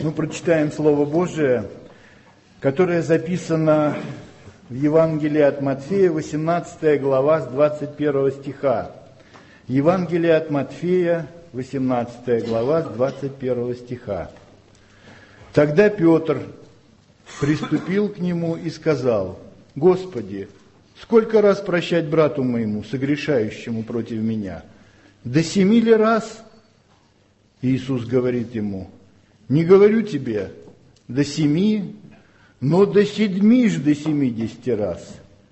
Мы прочитаем Слово Божие, которое записано в Евангелии от Матфея, 18 глава, с 21 стиха. Евангелие от Матфея, 18 глава, с 21 стиха. «Тогда Петр приступил к нему и сказал: Господи, сколько раз прощать брату моему, согрешающему против меня? До 7 ли раз? Иисус говорит ему: не говорю тебе до 7, но до 70 раз.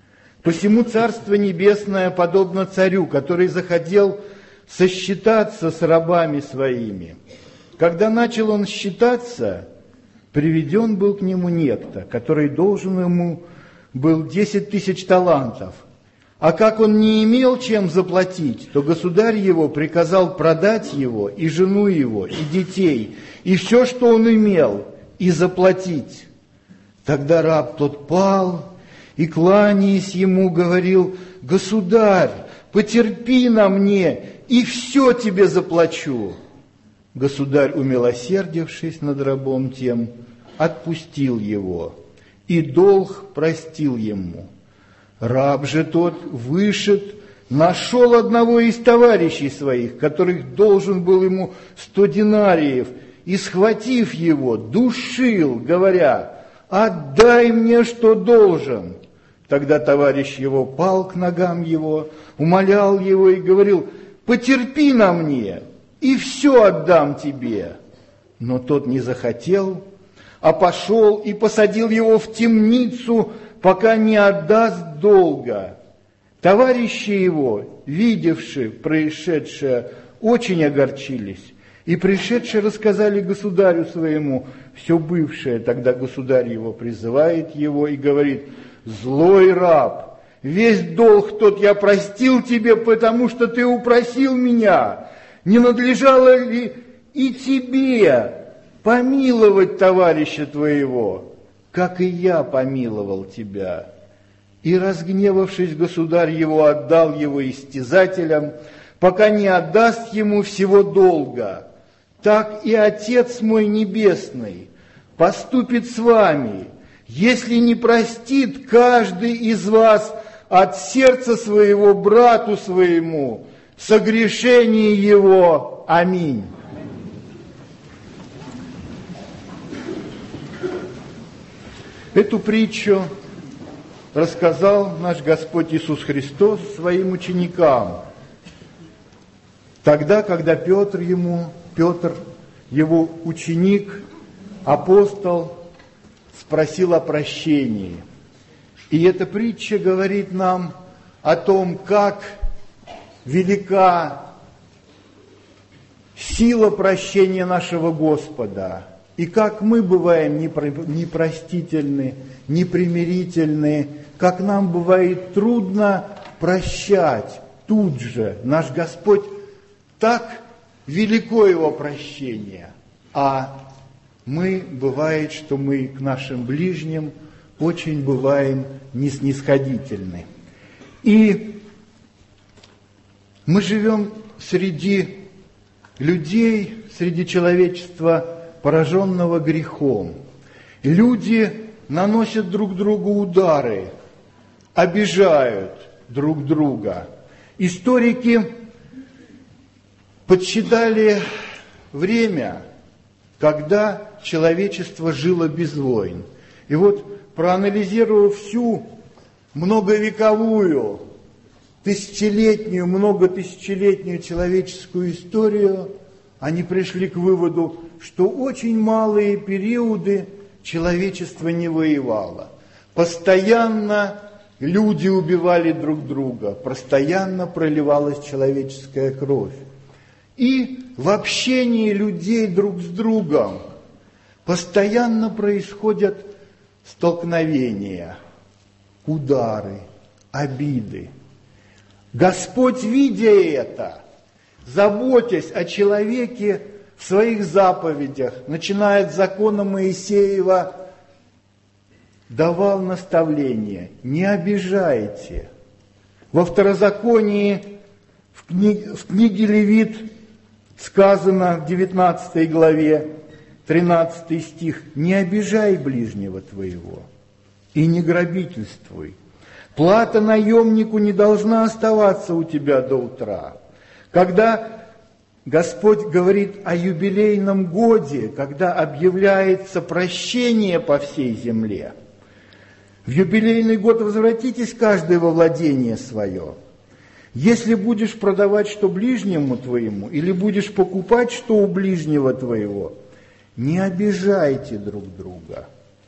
Посему Царство Небесное подобно царю, который захотел сосчитаться с рабами своими. Когда начал он считаться, приведен был к нему некто, который должен ему был 10 тысяч талантов. А как он не имел чем заплатить, то государь его приказал продать его, и жену его, и детей, и все, что он имел, и заплатить. Тогда раб тот пал и, кланяясь ему, говорил: Государь, потерпи на мне, и все тебе заплачу. Государь, умилосердившись над рабом тем, отпустил его, и долг простил ему. Раб же тот, вышед, нашел одного из товарищей своих, которых должен был ему 100 динариев, и, схватив его, душил, говоря: «Отдай мне, что должен». Тогда товарищ его пал к ногам его, умолял его и говорил: «Потерпи на мне, и все отдам тебе». Но тот не захотел, а пошел и посадил его в темницу, пока не отдаст долга. Товарищи его, видевшие происшедшее, очень огорчились, и пришедшие рассказали государю своему все бывшее. Тогда государь его призывает его и говорит: «Злой раб, весь долг тот я простил тебе, потому что ты упросил меня. Не надлежало ли и тебе помиловать товарища твоего, как и я помиловал тебя?» И, разгневавшись, государь его отдал его истязателям, пока не отдаст ему всего долга. Так и Отец мой Небесный поступит с вами, если не простит каждый из вас от сердца своего брату своему согрешение его. Аминь. Эту притчу рассказал наш Господь Иисус Христос своим ученикам. Тогда, когда Петр, его ученик, апостол, спросил о прощении. И эта притча говорит нам о том, как велика сила прощения нашего Господа, и как мы бываем непростительны, непримирительны, как нам бывает трудно прощать тут же. Наш Господь, так велико Его прощение, а мы, бывает, что мы к нашим ближним очень бываем неснисходительны. И мы живем среди людей, среди человечества, пораженного грехом. Люди наносят друг другу удары, обижают друг друга. Историки подсчитали время, когда человечество жило без войн. И вот, проанализировав всю многовековую, многотысячелетнюю человеческую историю, они пришли к выводу, что очень малые периоды человечество не воевало. Постоянно люди убивали друг друга, постоянно проливалась человеческая кровь. И в общении людей друг с другом постоянно происходят столкновения, удары, обиды. Господь, видя это, заботясь о человеке, в своих заповедях, начиная от закона Моисеева, давал наставление: не обижайте. Во Второзаконии, в книге Левит сказано в 19 главе: 13 стих, «Не обижай ближнего твоего и не грабительствуй. Плата наемнику не должна оставаться у тебя до утра». Когда Господь говорит о юбилейном годе, когда объявляется прощение по всей земле, в юбилейный год возвратитесь каждый во владение свое. Если будешь продавать что ближнему твоему, или будешь покупать что у ближнего твоего, не обижайте друг друга.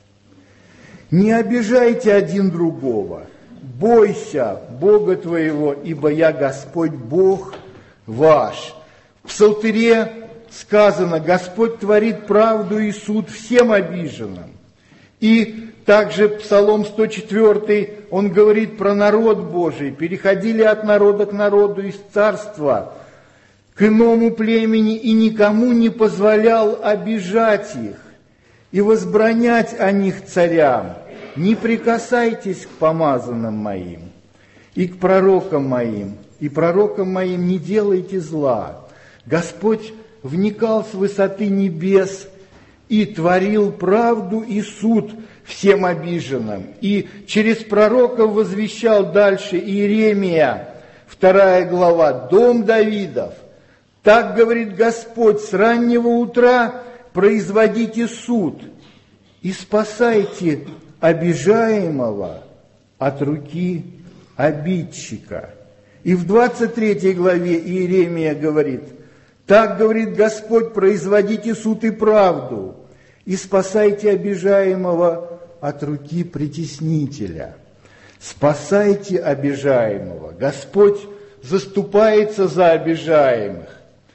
Не обижайте один другого. Бойся Бога твоего, ибо я Господь Бог ваш. В Псалтыре сказано: Господь творит правду и суд всем обиженным. И также Псалом 104, он говорит про народ Божий. Переходили от народа к народу, из царства к иному племени, и никому не позволял обижать их и возбранять о них царям. Не прикасайтесь к помазанным моим и к пророкам моим, и пророкам моим не делайте зла. Господь вникал с высоты небес и творил правду и суд всем обиженным. И через пророков возвещал дальше Иеремия, 2 глава, «Дом Давидов, так говорит Господь, с раннего утра производите суд и спасайте обижаемого от руки обидчика». И в 23 главе Иеремия говорит: «Так говорит Господь, производите суд и правду, и спасайте обижаемого от руки притеснителя». Спасайте обижаемого. Господь заступается за обижаемых.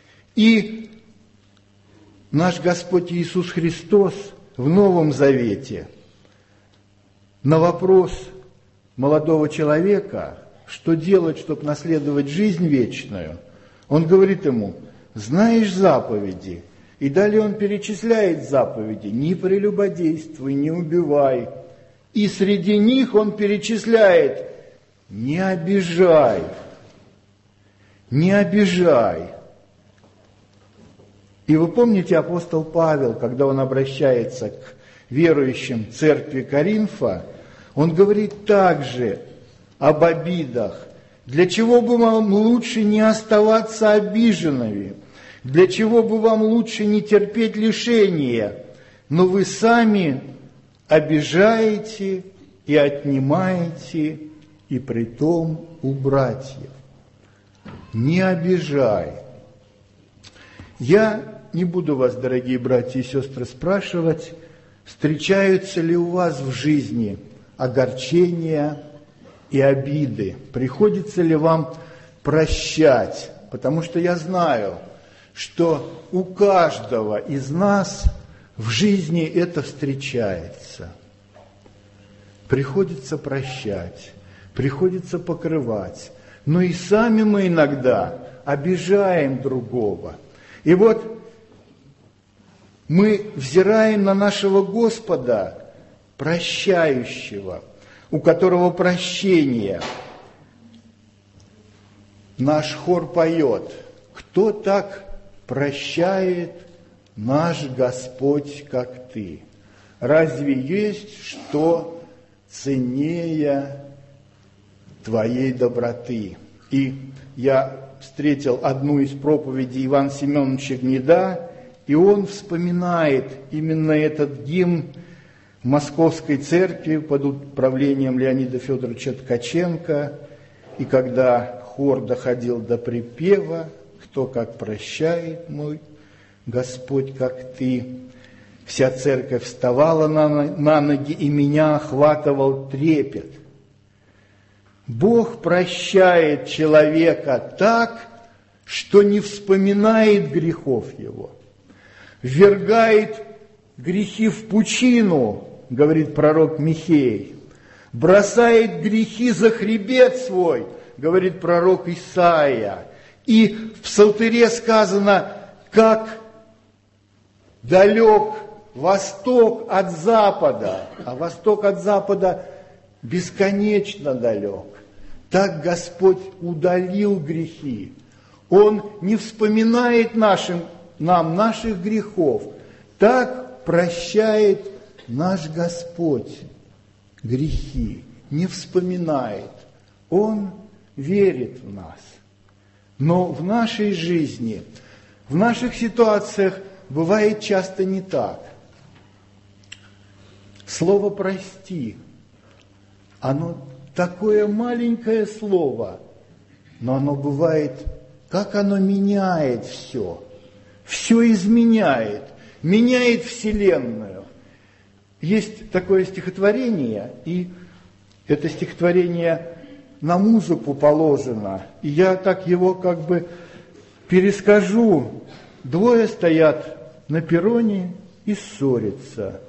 И наш Господь Иисус Христос в Новом Завете на вопрос молодого человека, что делать, чтобы наследовать жизнь вечную, он говорит ему: знаешь заповеди? И далее он перечисляет заповеди: не прелюбодействуй, не убивай. И среди них он перечисляет: не обижай, не обижай. И вы помните, апостол Павел, когда он обращается к верующим церкви Коринфа, он говорит также об обидах. Для чего бы вам лучше не оставаться обиженными? Для чего бы вам лучше не терпеть лишения? Но вы сами обижаете и отнимаете, и притом у братьев. Не обижай. Я не буду вас, дорогие братья и сестры, спрашивать, встречаются ли у вас в жизни огорчения и обиды, приходится ли вам прощать, потому что я знаю, что у каждого из нас в жизни это встречается. Приходится прощать, приходится покрывать, но и сами мы иногда обижаем другого. И вот мы взираем на нашего Господа, прощающего, у которого прощение. Наш хор поет: кто так прощает наш Господь, как ты? Разве есть что ценнее твоей доброты? И я встретил одну из проповедей Ивана Семеновича Гнеда, и он вспоминает именно этот гимн Московской церкви под управлением Леонида Федоровича Ткаченко. И когда хор доходил до припева «Кто как прощает мой Господь, как ты», вся церковь вставала на ноги, и меня охватывал трепет. Бог прощает человека так, что не вспоминает грехов его, ввергает грехи в пучину, говорит пророк Михей, бросает грехи за хребет свой, говорит пророк Исаия. И в Псалтыре сказано, как далек восток от запада, а восток от запада бесконечно далек. Так Господь удалил грехи. Он не вспоминает нам наших грехов. Так прощает наш Господь грехи, не вспоминает. Он верит в нас. Но в нашей жизни, в наших ситуациях бывает часто не так. Слово «прости», оно такое маленькое слово, но оно бывает, как оно меняет все. Все изменяет, меняет Вселенную. Есть такое стихотворение, и это стихотворение на музыку положено. И я так его как бы перескажу. Двое стоят на перроне и ссорятся.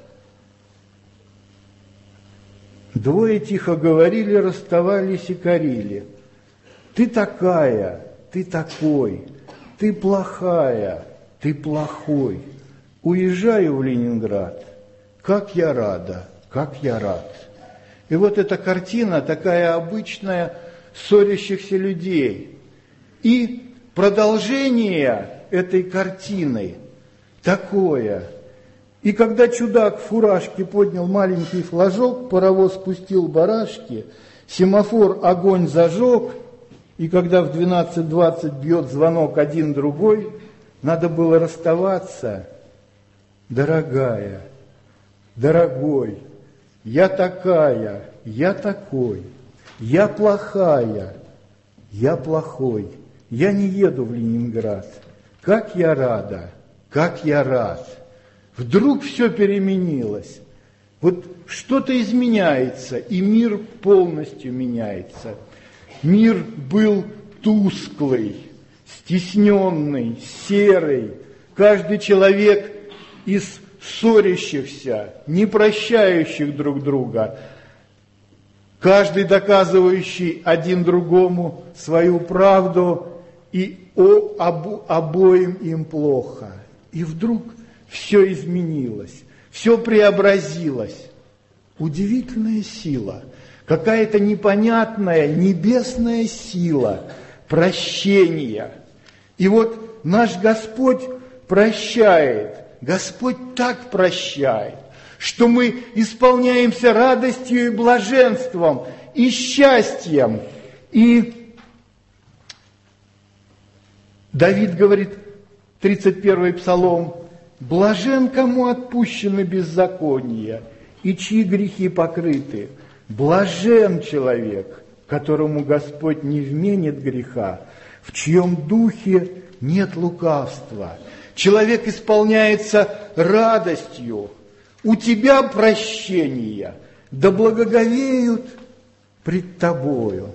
Двое тихо говорили, расставались и корили. Ты такая, ты такой, ты плохая, ты плохой. Уезжаю в Ленинград, как я рада, как я рад. И вот эта картина такая обычная ссорящихся людей. И продолжение этой картины такое. И когда чудак в фуражке поднял маленький флажок, паровоз спустил барашки, семафор огонь зажег, и когда в 12:20 бьет звонок один другой, надо было расставаться. Дорогая, дорогой, я такая, я такой, я плохая, я плохой, я не еду в Ленинград. Как я рада, как я рад. Вдруг все переменилось. Вот что-то изменяется, и мир полностью меняется. Мир был тусклый, стесненный, серый. Каждый человек из ссорящихся, не прощающих друг друга, каждый доказывающий один другому свою правду, и обоим им плохо. И вдруг все изменилось, все преобразилось. Удивительная сила, какая-то непонятная небесная сила прощения. И вот наш Господь прощает, Господь так прощает, что мы исполняемся радостью и блаженством, и счастьем. И Давид говорит, 31-й Псалом, «Блажен, кому отпущены беззакония, и чьи грехи покрыты. Блажен человек, которому Господь не вменит греха, в чьем духе нет лукавства». Человек исполняется радостью. У тебя прощение, да благоговеют пред тобою.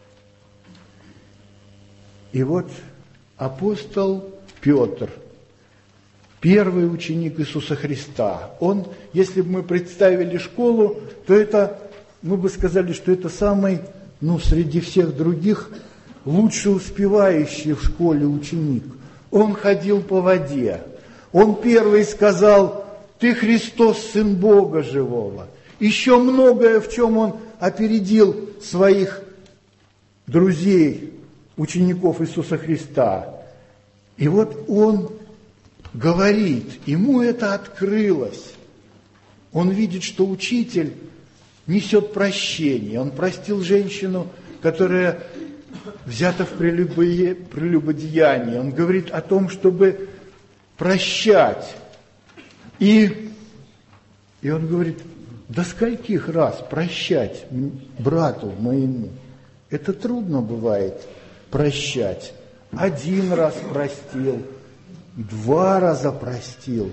И вот апостол Петр, первый ученик Иисуса Христа, он, если бы мы представили школу, то это, мы бы сказали, что это самый, среди всех других, лучше успевающий в школе ученик. Он ходил по воде. Он первый сказал, ты Христос, Сын Бога Живого. Еще многое, в чем он опередил своих друзей, учеников Иисуса Христа. И вот он говорит, ему это открылось. Он видит, что учитель несет прощение. Он простил женщину, которая взята в прелюбодеянии. Он говорит о том, чтобы прощать. И он говорит, до скольких раз прощать брату моему? Это трудно бывает прощать. 1 раз простил, 2 раза простил,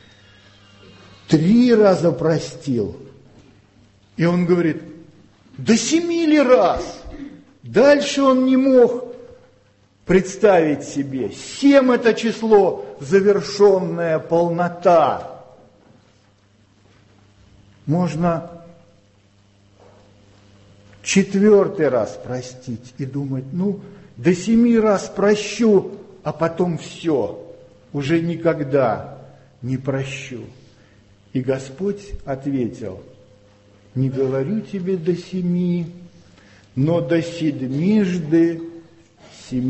3 раза простил. И он говорит, до 7 раз. Дальше он не мог представить себе. 7 это число, завершенная полнота. Можно 4 раз простить и думать, до 7 раз прощу, а потом все, уже никогда не прощу. И Господь ответил, не говорю тебе до 7, но до 70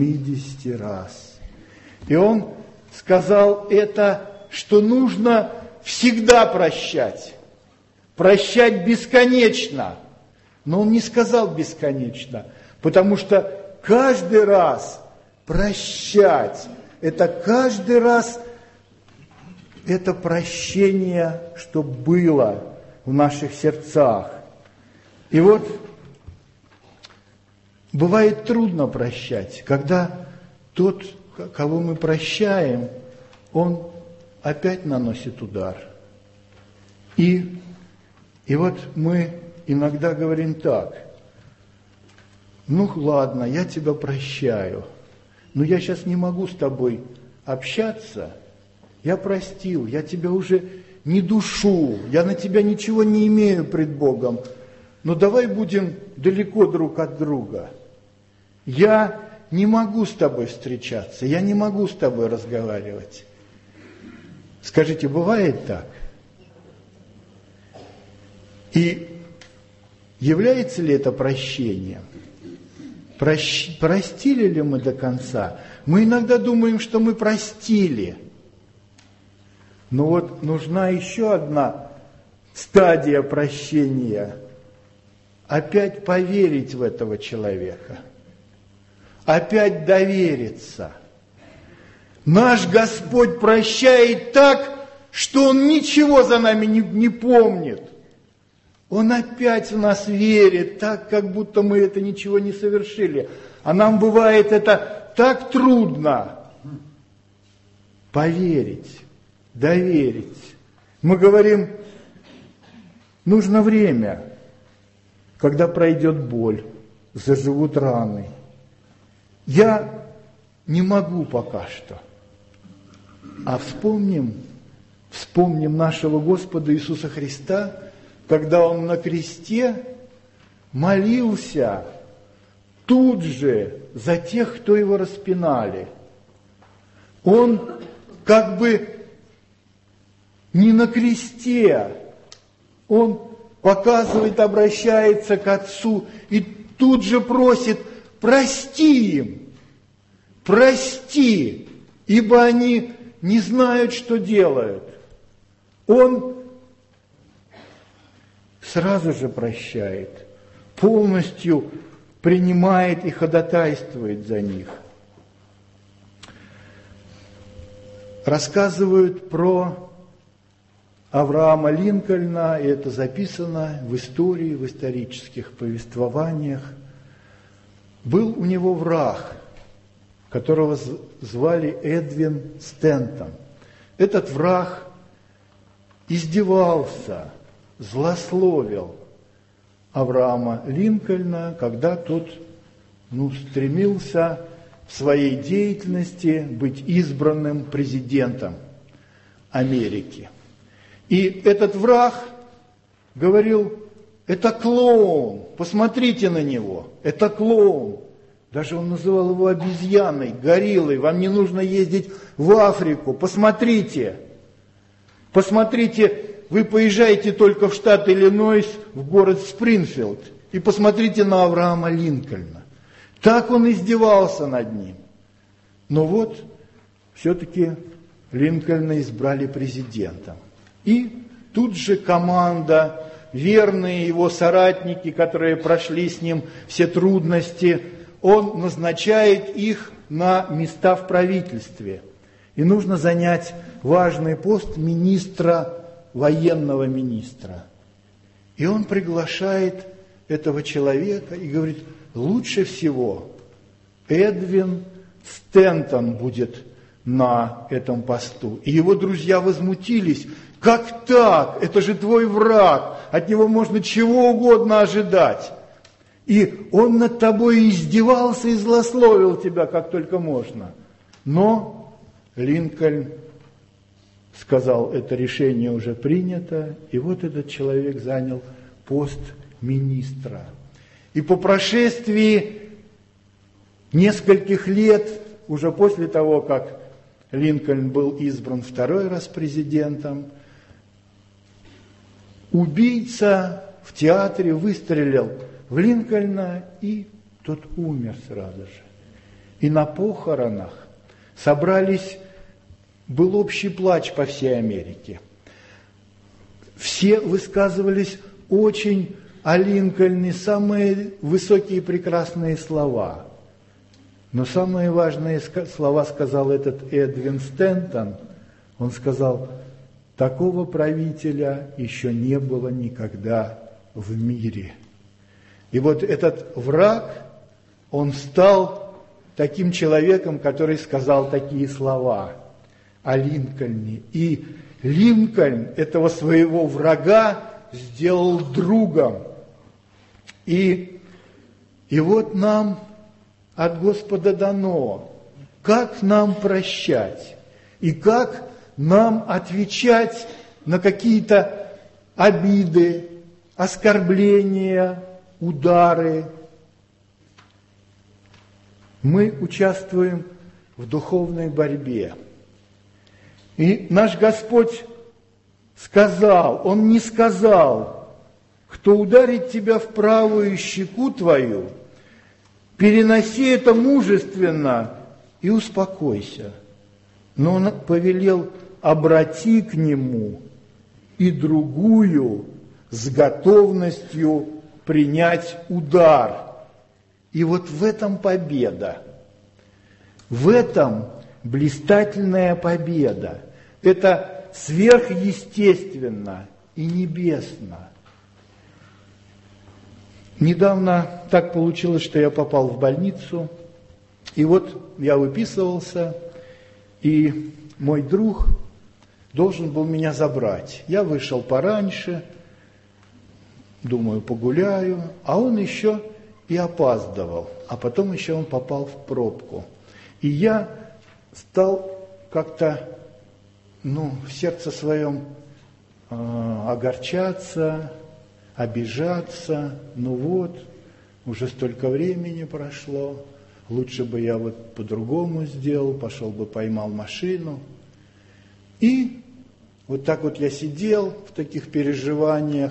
раз. И он сказал это, что нужно всегда прощать. Прощать бесконечно. Но он не сказал бесконечно, потому что каждый раз прощать, это каждый раз это прощение, что было в наших сердцах. И вот бывает трудно прощать, когда тот, кого мы прощаем, он опять наносит удар. И вот мы иногда говорим так: ну ладно, я тебя прощаю, но я сейчас не могу с тобой общаться, я простил, я тебя уже не душу, я на тебя ничего не имею пред Богом, но давай будем далеко друг от друга. Я не могу с тобой встречаться, я не могу с тобой разговаривать. Скажите, бывает так? И является ли это прощением? Простили ли мы до конца? Мы иногда думаем, что мы простили. Но вот нужна еще одна стадия прощения. Опять поверить в этого человека. Опять довериться. Наш Господь прощает так, что Он ничего за нами не помнит. Он опять в нас верит, так, как будто мы это ничего не совершили. А нам бывает это так трудно. Поверить, доверить. Мы говорим, нужно время, когда пройдет боль, заживут раны. Я не могу пока что. А вспомним нашего Господа Иисуса Христа, когда Он на кресте молился тут же за тех, кто Его распинали. Он как бы не на кресте, Он показывает, обращается к Отцу и тут же просит: прости им, прости, ибо они не знают, что делают. Он сразу же прощает, полностью принимает и ходатайствует за них. Рассказывают про Авраама Линкольна, и это записано в истории, в исторических повествованиях. Был у него враг, которого звали Эдвин Стентон. Этот враг издевался, злословил Авраама Линкольна, когда тот стремился в своей деятельности быть избранным президентом Америки. И этот враг говорил: это клоун, посмотрите на него, это клоун. Даже он называл его обезьяной, гориллой, вам не нужно ездить в Африку, посмотрите. Посмотрите, вы поезжаете только в штат Иллинойс, в город Спрингфилд, и посмотрите на Авраама Линкольна. Так он издевался над ним. Но вот, все-таки Линкольна избрали президентом. И тут же команда, верные его соратники, которые прошли с ним все трудности, он назначает их на места в правительстве. И нужно занять важный пост министра, военного министра. И он приглашает этого человека и говорит: лучше всего Эдвин Стентон будет на этом посту. И его друзья возмутились: как так? Это же твой враг, от него можно чего угодно ожидать. И он над тобой издевался и злословил тебя, как только можно. Но Линкольн сказал: это решение уже принято, и вот этот человек занял пост министра. И по прошествии нескольких лет, уже после того, как Линкольн был избран второй раз президентом, убийца в театре выстрелил в Линкольна, и тот умер сразу же. И на похоронах был общий плач по всей Америке. Все высказывались очень о Линкольне, самые высокие и прекрасные слова. Но самые важные слова сказал этот Эдвин Стентон. Он сказал: такого правителя еще не было никогда в мире. И вот этот враг, он стал таким человеком, который сказал такие слова о Линкольне. И Линкольн этого своего врага сделал другом. И вот нам от Господа дано, как нам прощать и как нам отвечать на какие-то обиды, оскорбления, удары. Мы участвуем в духовной борьбе. И наш Господь сказал, Он не сказал: кто ударит тебя в правую щеку твою, переноси это мужественно и успокойся. Но Он повелел: обрати к нему и другую с готовностью принять удар. И вот в этом победа, в этом блистательная победа. Это сверхъестественно и небесно. Недавно так получилось, что я попал в больницу, и вот я выписывался, и мой друг должен был меня забрать. Я вышел пораньше, думаю, погуляю, а он еще и опаздывал, а потом еще он попал в пробку. И я стал как-то, в сердце своем огорчаться, обижаться. Уже столько времени прошло, лучше бы я по-другому сделал, пошел бы поймал машину. И вот так вот я сидел в таких переживаниях,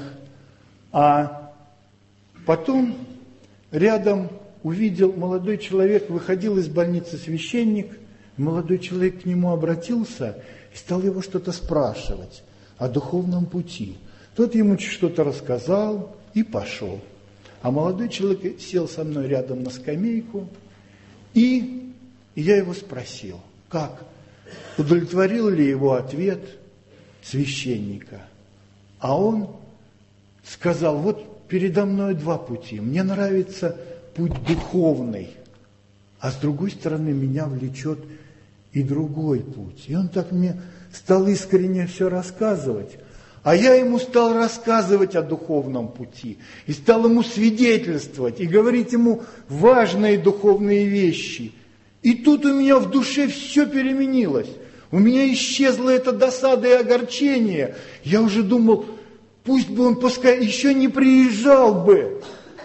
а потом рядом увидел молодой человек, выходил из больницы священник, молодой человек к нему обратился и стал его что-то спрашивать о духовном пути. Тот ему что-то рассказал и пошел. А молодой человек сел со мной рядом на скамейку, и я его спросил, как? Удовлетворил ли его ответ священника? А он сказал: вот передо мной два пути. Мне нравится путь духовный, а с другой стороны меня влечет и другой путь. И он так мне стал искренне все рассказывать. А я ему стал рассказывать о духовном пути, и стал ему свидетельствовать, и говорить ему важные духовные вещи. И тут у меня в душе все переменилось. У меня исчезла эта досада и огорчение. Я уже думал, пусть бы он еще не приезжал бы.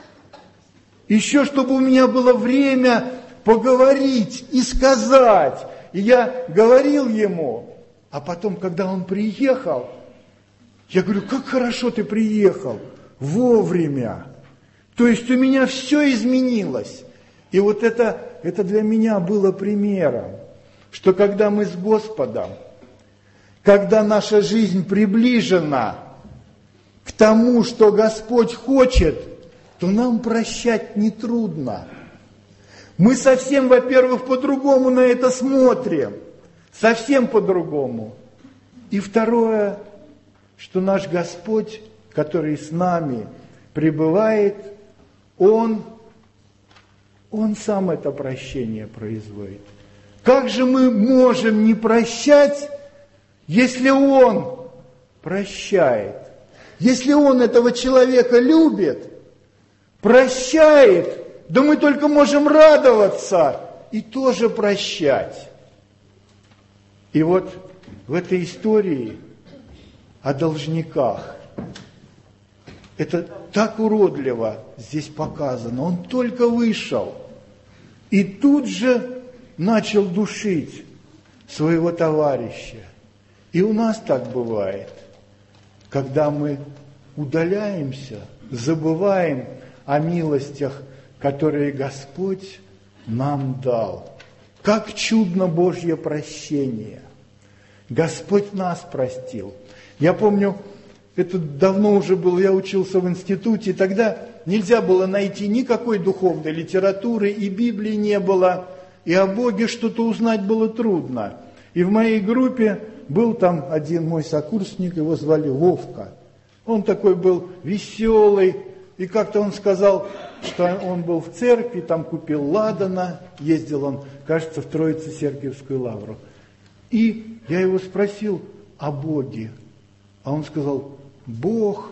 Еще чтобы у меня было время поговорить и сказать. И я говорил ему, а потом, когда он приехал, я говорю: как хорошо ты приехал, вовремя. То есть у меня все изменилось. И вот это для меня было примером, что когда мы с Господом, когда наша жизнь приближена к тому, что Господь хочет, то нам прощать нетрудно. Мы совсем, во-первых, по-другому на это смотрим. Совсем по-другому. И второе, что наш Господь, который с нами пребывает, Он сам это прощение производит. Как же мы можем не прощать, если Он прощает? Если Он этого человека любит, прощает, да мы только можем радоваться и тоже прощать. И вот в этой истории о должниках, это так уродливо здесь показано. Он только вышел и тут же начал душить своего товарища. И у нас так бывает, когда мы удаляемся, забываем о милостях, которые Господь нам дал. Как чудно Божье прощение! Господь нас простил. Я помню, это давно уже было, я учился в институте, тогда нельзя было найти никакой духовной литературы, и Библии не было, и о Боге что-то узнать было трудно. И в моей группе был там один мой сокурсник, его звали Вовка. Он такой был веселый, и как-то он сказал, что он был в церкви, там купил ладана, ездил он, кажется, в Троице-Сергиевскую лавру. И я его спросил о Боге, а он сказал: Бог.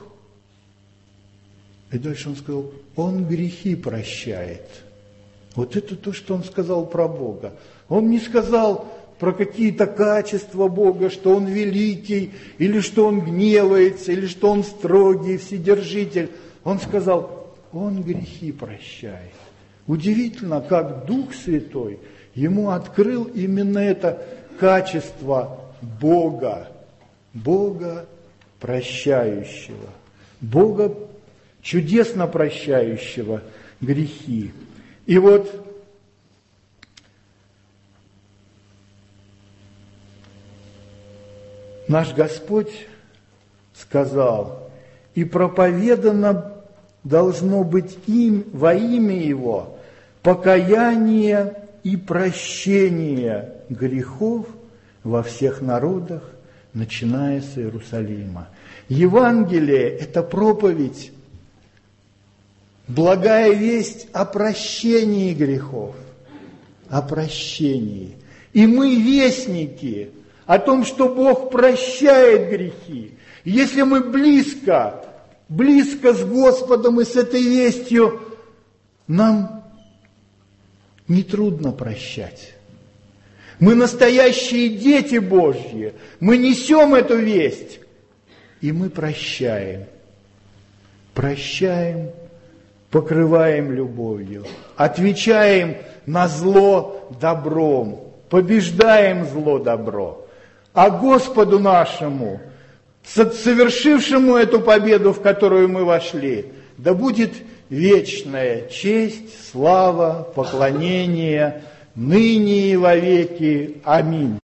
И дальше он сказал: Он грехи прощает. Вот это то, что он сказал про Бога. Он не сказал про какие-то качества Бога, что Он великий, или что Он гневается, или что Он строгий, вседержитель. Он сказал: Он грехи прощает. Удивительно, как Дух Святой ему открыл именно это качество Бога, Бога прощающего, Бога чудесно прощающего грехи. И вот наш Господь сказал: и проповедано должно быть им во имя Его покаяние и прощение грехов во всех народах, начиная с Иерусалима. Евангелие – это проповедь, благая весть о прощении грехов, о прощении. И мы вестники о том, что Бог прощает грехи. И если мы близко с Господом и с этой вестью, нам нетрудно прощать. Мы настоящие дети Божьи, мы несем эту весть, и мы прощаем. Прощаем, покрываем любовью, отвечаем на зло добром, побеждаем зло добро. А Господу нашему, совершившему эту победу, в которую мы вошли, да будет вечная честь, слава, поклонение, ныне и вовеки. Аминь.